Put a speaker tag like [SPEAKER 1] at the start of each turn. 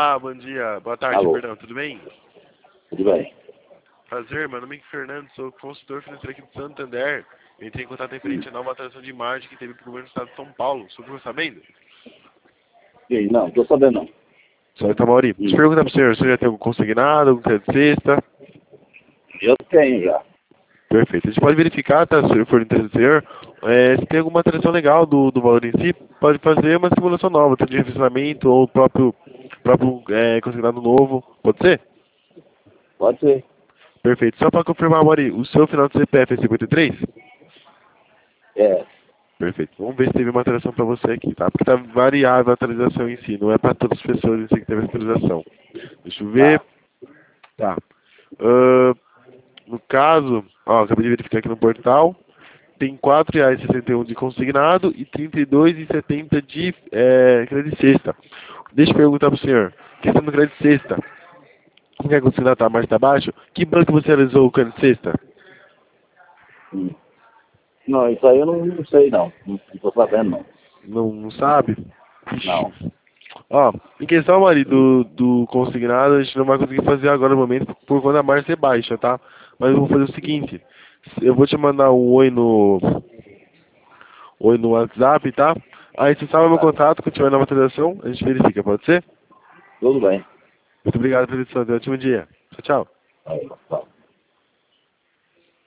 [SPEAKER 1] Olá, bom dia. Boa tarde,
[SPEAKER 2] Alô.
[SPEAKER 1] perdão. Tudo bem?
[SPEAKER 2] Tudo bem.
[SPEAKER 1] Prazer, meu nome é Fernando, sou consultor financeiro aqui de Santander. Eu entrei em contato referente à nova atualização de margem que teve para o governo do estado de São Paulo. O senhor ficou sabendo?
[SPEAKER 2] E aí, não, tô sabendo não.
[SPEAKER 1] Senhor Tamaurí, deixa eu perguntar para o senhor já tem algum consignado, algum crédito de sexta?
[SPEAKER 2] Eu tenho já.
[SPEAKER 1] Perfeito. A gente pode verificar, tá, se for interesse do senhor, se tem alguma alteração legal do valor em si, pode fazer uma simulação nova, tanto de revisionamento ou próprio consignado novo. Pode ser?
[SPEAKER 2] Pode ser.
[SPEAKER 1] Perfeito. Só para confirmar, Mari, o seu final de CPF é 53?
[SPEAKER 2] É.
[SPEAKER 1] Perfeito. Vamos ver se teve uma atualização para você aqui, tá? Porque tá variável a atualização em si, não é para todas as pessoas em si que teve atualização. Deixa eu ver. Tá. No caso, ó, acabei de verificar aqui no portal, tem R$ 4,61 de consignado e R$ 32,70 de crédito de sexta. Deixa eu perguntar para o senhor, questão do crédito de sexta, como é que a consignado está mais está baixo? Que banco você realizou o crédito de sexta?
[SPEAKER 2] Hum. Não, isso aí eu não sei não. Não tô sabendo não.
[SPEAKER 1] Não sabe? Ixi.
[SPEAKER 2] Não.
[SPEAKER 1] Ó, em questão, Mari, do consignado, a gente não vai conseguir fazer agora no momento por conta da margem ser baixa, tá? Mas eu vou fazer o seguinte, eu vou te mandar um oi no WhatsApp, tá? Aí você salva meu contato, quando tiver nova atualização, a gente verifica, pode ser?
[SPEAKER 2] Tudo bem.
[SPEAKER 1] Muito obrigado pela atenção, tenha um ótimo dia. Tchau, tchau.
[SPEAKER 2] Aí, tá.